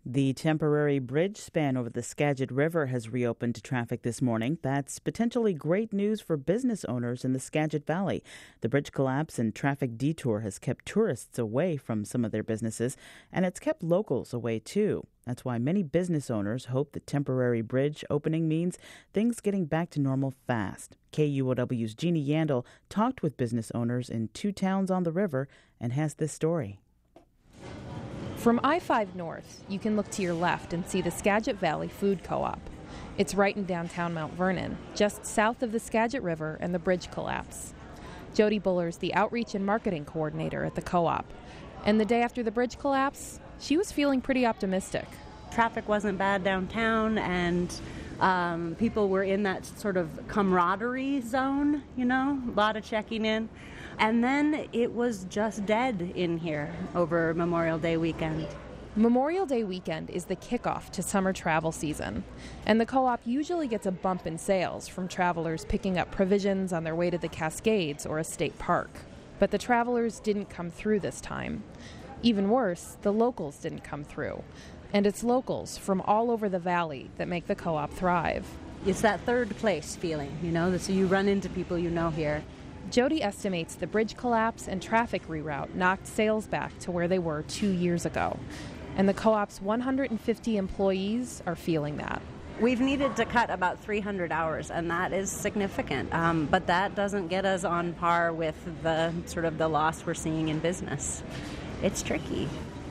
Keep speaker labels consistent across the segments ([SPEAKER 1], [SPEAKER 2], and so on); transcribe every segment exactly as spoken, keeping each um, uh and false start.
[SPEAKER 1] The temporary bridge span over the Skagit River has reopened to traffic this morning. That's potentially great news for business owners in the Skagit Valley. The bridge collapse and traffic detour has kept tourists away from some of their businesses, and it's kept locals away too. That's why many business owners hope the temporary bridge opening means things getting back to normal fast. K U O W's Jeannie Yandel talked with business owners in two towns on the river and has this story.
[SPEAKER 2] From I five North, you can look to your left and see the Skagit Valley Food Co-op. It's right in downtown Mount Vernon, just south of the Skagit River and the bridge collapse. Jody Buller's the outreach and marketing coordinator at the co-op. And the day after the bridge collapse, she was feeling pretty optimistic.
[SPEAKER 3] Traffic wasn't bad downtown, and um, people were in that sort of camaraderie zone, you know, a lot of checking in. And then it was just dead in here over Memorial Day weekend.
[SPEAKER 2] Memorial Day weekend is the kickoff to summer travel season, and the co-op usually gets a bump in sales from travelers picking up provisions on their way to the Cascades or a state park. But the travelers didn't come through this time. Even worse, the locals didn't come through. And it's locals from all over the valley that make the co-op thrive.
[SPEAKER 3] It's that third place feeling, you know, so you run into people you know here.
[SPEAKER 2] Jody estimates the bridge collapse and traffic reroute knocked sales back to where they were two years ago. And the co-op's one hundred fifty employees are feeling that.
[SPEAKER 3] We've needed to cut about three hundred hours, and that is significant. Um, but that doesn't get us on par with the sort of the loss we're seeing in business. It's tricky.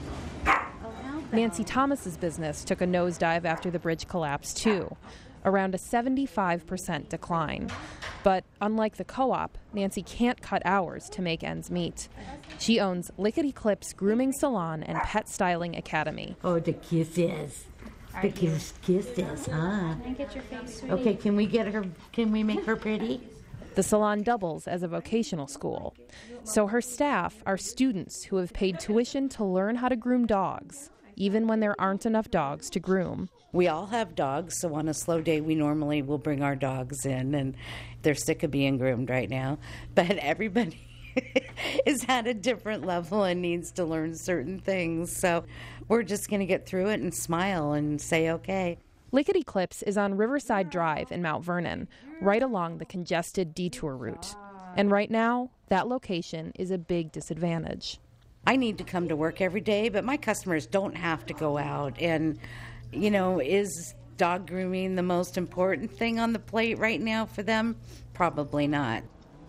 [SPEAKER 2] Nancy Thomas's business took a nosedive after the bridge collapse, too, around a seventy-five percent decline. But unlike the co-op, Nancy can't cut hours to make ends meet. She owns Lickety Clips Grooming Salon and Pet Styling Academy.
[SPEAKER 4] Oh, the kisses. The kiss, kisses, huh?
[SPEAKER 5] Can I get your face, sweetie?
[SPEAKER 4] Okay, can we get her, can we make her pretty?
[SPEAKER 2] The salon doubles as a vocational school. So her staff are students who have paid tuition to learn how to groom dogs, even when there aren't enough dogs to groom.
[SPEAKER 4] We all have dogs, so on a slow day we normally will bring our dogs in, and they're sick of being groomed right now. But everybody is at a different level and needs to learn certain things. So we're just going to get through it and smile and say okay.
[SPEAKER 2] Lickety Clips is on Riverside Drive in Mount Vernon, right along the congested detour route. And right now, that location is a big disadvantage.
[SPEAKER 4] I need to come to work every day, but my customers don't have to go out. And, you know, is dog grooming the most important thing on the plate right now for them? Probably not.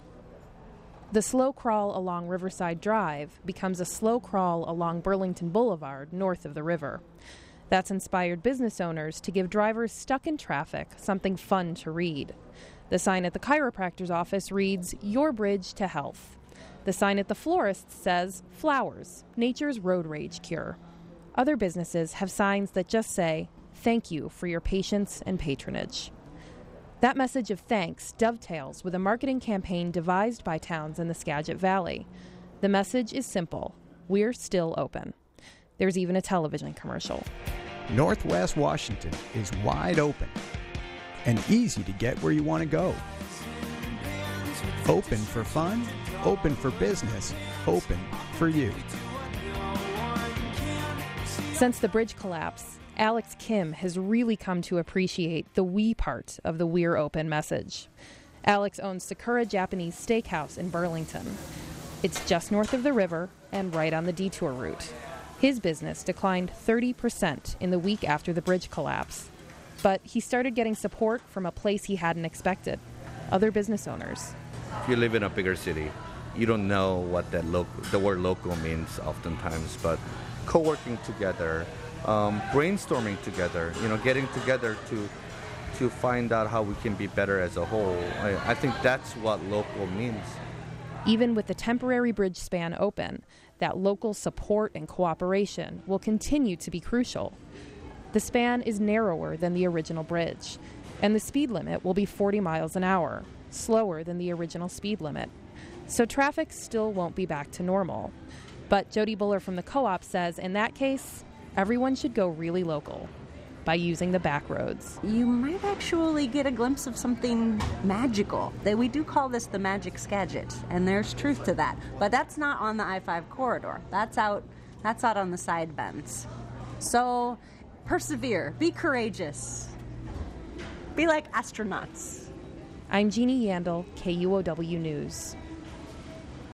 [SPEAKER 2] The slow crawl along Riverside Drive becomes a slow crawl along Burlington Boulevard north of the river. That's inspired business owners to give drivers stuck in traffic something fun to read. The sign at the chiropractor's office reads, "Your bridge to health." The sign at the florist's says, "Flowers, nature's road rage cure." Other businesses have signs that just say, "Thank you for your patience and patronage." That message of thanks dovetails with a marketing campaign devised by towns in the Skagit Valley. The message is simple: we're still open. There's even a television commercial.
[SPEAKER 6] Northwest Washington is wide open and easy to get where you want to go. Open for fun, open for business, open for you.
[SPEAKER 2] Since the bridge collapse, Alex Kim has really come to appreciate the we part of the We're Open message. Alex owns Sakura Japanese Steakhouse in Burlington. It's just north of the river and right on the detour route. His business declined thirty percent in the week after the bridge collapse. But he started getting support from a place he hadn't expected: other business owners.
[SPEAKER 7] If you live in a bigger city, you don't know what that lo- the word local means oftentimes, but co-working together, um, brainstorming together, you know, getting together to to find out how we can be better as a whole. I, I think that's what local means.
[SPEAKER 2] Even with the temporary bridge span open, that local support and cooperation will continue to be crucial. The span is narrower than the original bridge, and the speed limit will be forty miles an hour, slower than the original speed limit. So traffic still won't be back to normal. But Jody Buller from the co-op says in that case, everyone should go really local by using the back roads.
[SPEAKER 3] You might actually get a glimpse of something magical. We do call this the Magic Skagit, and there's truth to that. But that's not on the I five corridor. That's out, that's out on the side bends. So persevere, be courageous, be like astronauts.
[SPEAKER 2] I'm Jeannie Yandel, K U O W News.